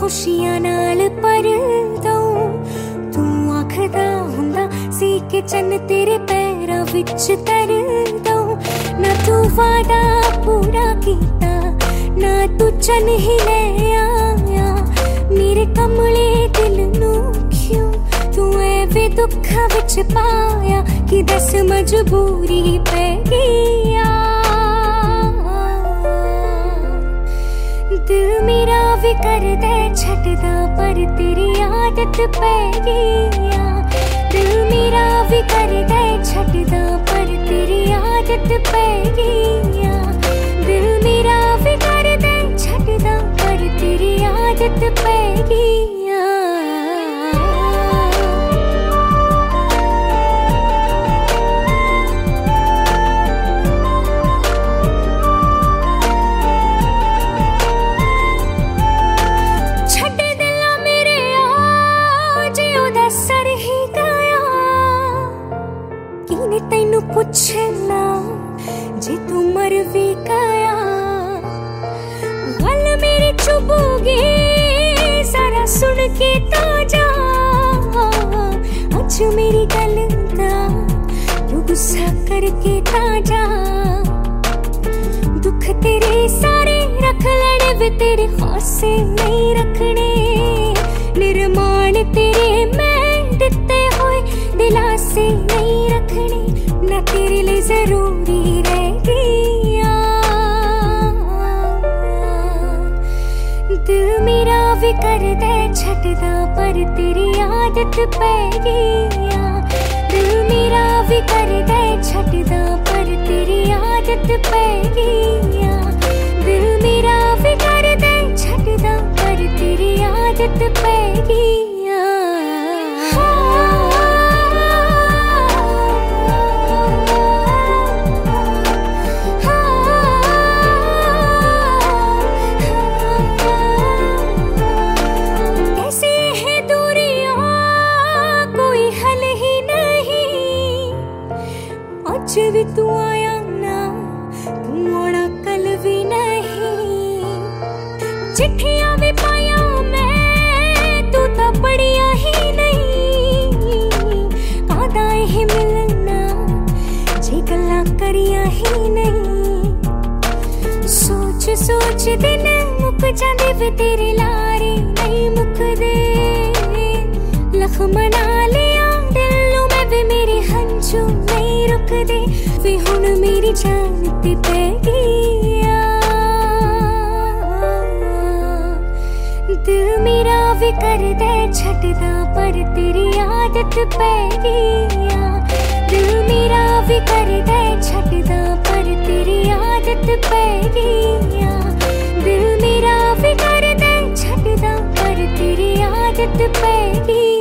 खुशियां नाल पर दऊं। तू आखदा हुंदा सी कि चन्न तेरे पैरां विच तर दऊं। ना तू वादा पूरा कीता, ना तू चन्न ही ले आया मेरे कमले दिल नू क्यों तू ऐवे दुखां विच पाया कि दस मजबूरी पै गई। दिल मेरा भी करदा छड्डदा पर तेरी आदत पै गई। दिल मेरा भी करदा छड्डदा पर तेरी आदत पै गई। दिल मेरा भी करदा छड्डदा पर तेरी आदत पै गई। तैनू पुछना जे तू मर भी गया गल मेरी चुभूगी सारा सुन के ताजा। अज मेरी गल दा तू गुस्सा करके ताजा। दुख तेरे सारे रख लड़े वे तेरे हौसे नहीं रखने। निर्माण तेरे मैं दिते हुए दिलासे नहीं रखने। ना तेरे लिए जरूरी रह गया। दिल मेरा भी करदा छड्डदा पर तेरी आदत पै गई। दिल मेरा भी करदा छड्डदा पर तेरी आदत पै गई। दिल मेरा भी करदा छड्डदा पर तेरी आदत पै गई। आज भी तू आया ना, तू आना कल भी नहीं। चिट्ठियां भी पाया मैं, तू तो पढ़िया ही नहीं। कादा ही मिलना जे गल्लां करिया ही नहीं। सोच सोच दिन मुक जांदे वे तेरे लारे नहीं मुकदे। लख मना लिया दिलों में भी मेरे हंझू नहीं रुकदे। वे हुण मेरी जान ते पै गया। दिल मेरा भी करदा छड्डदा पर तेरी आदत पै गई। दिल मेरा भी करदा छड्डदा पर तेरी आदत पै गई। दिल मेरा भी करदा छड्डदा पर तेरी आदत पै गई।